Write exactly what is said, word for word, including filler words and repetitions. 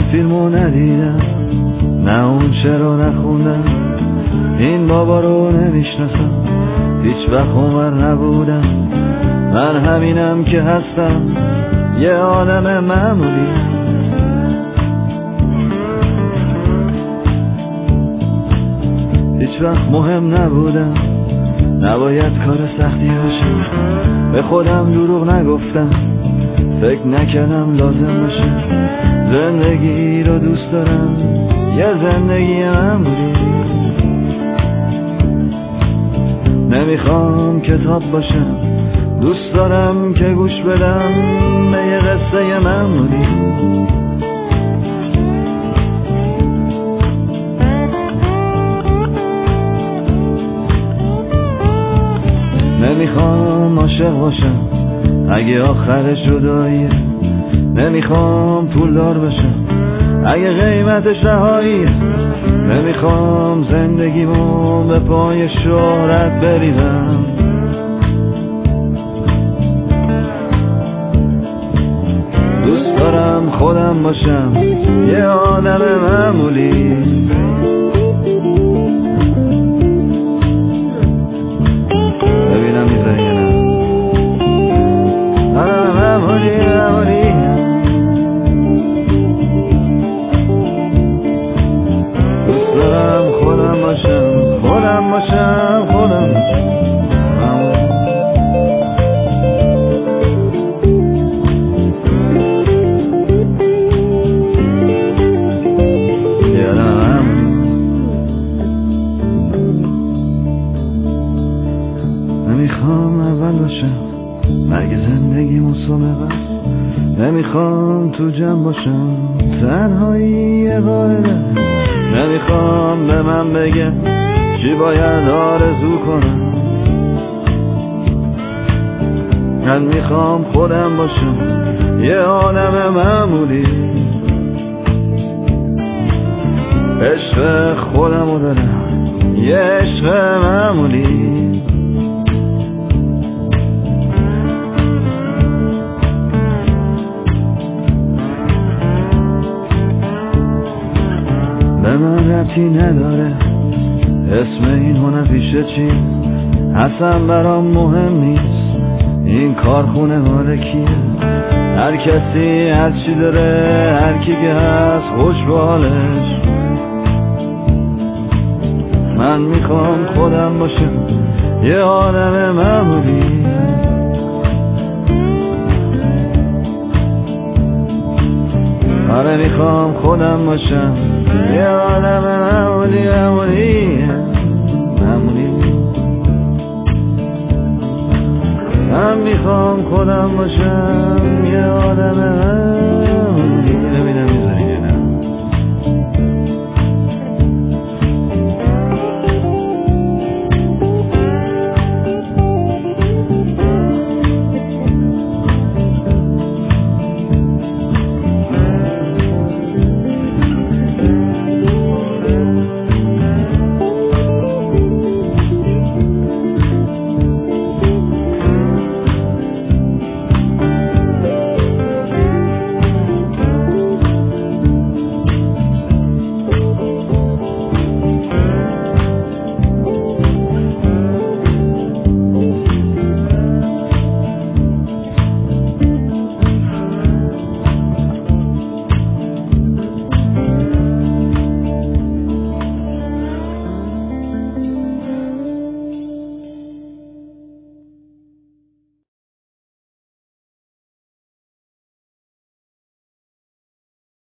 فیلمو ندیدم، نه اون چرا نخوندم، این بابا رو نمیشناسم، هیچ وقت عمر نبودم، من همینم که هستم، یه آدم معمولی. هیچ وقت مهم نبودم، نباید کار سختی باشه، به خودم دروغ نگفتم، فکر نکردم لازم باشه، زندگی رو دوست دارم، یه زندگی معمولی. نمیخوام کتاب باشم، دوست دارم که گوش بدم به یه قصه معمولی. نمیخوام عاشق باشم اگه آخر جداییه، نمیخوام پولدار باشم اگه قیمتش رهاییه، نمیخوام زندگیمو به پای شهرت بریزم. دوست دارم خودم باشم، یه آدم معمولی. ببینم میذاری یا نه؟ آدم معمولی معمولی. دوست دارم خودم باشم، خودم باشم، خودم باشم. نمیخوام اول باشم مگه زندگی مسابقه، نمیخوام تو جمع باشم تنهایی قاعده، نمیخوام به من بگه چی باید آرزو کنم، من میخوام خودم باشم، یه آدم معمولی. عشق خودمو دارم، یه عشق معمولی. به من ربطی نداره اسم این هنرپیشه چی، اصلا برام مهم نیست این کارخونه مال کیه، هر کسی هر چی داره، هر کی که هست خوش به حالش. من میخوام خودم باشم، یه آدم معمولی. آره میخوام خودم باشم، یه آدم معمولی معمولی معمولی. من میخوام خودم باشم، یه آدم